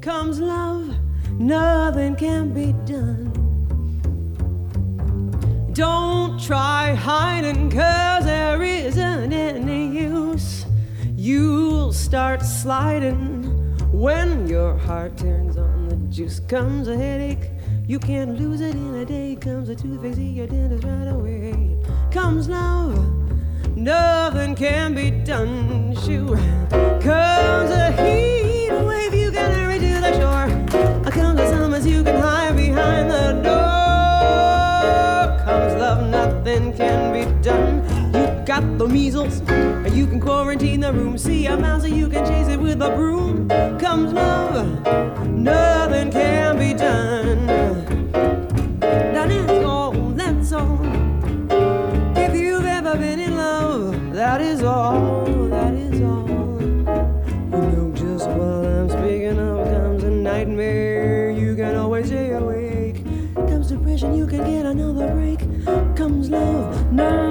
Comes love, nothing can be done. Don't try hiding, 'cause there isn't any use. You'll start sliding when your heart turns on the juice. Comes a headache, you can't lose it in a day. Comes a toothache, see your dentist right away. Comes love, nothing can be done. Shoot, comes a heat wave, you can hurry to the shore. Comes the summers, you can hide behind the door. Comes love, nothing can be done. You got the measles, and you can quarantine the room. See a mouse, and you can chase it with a broom. Comes love, nothing can be done. Now that's all, that's all. If you've ever been in love, that is all, that is all. You know just what I'm speaking of. Comes a nightmare, you can always stay awake. Comes depression, you can get another break. Comes love, now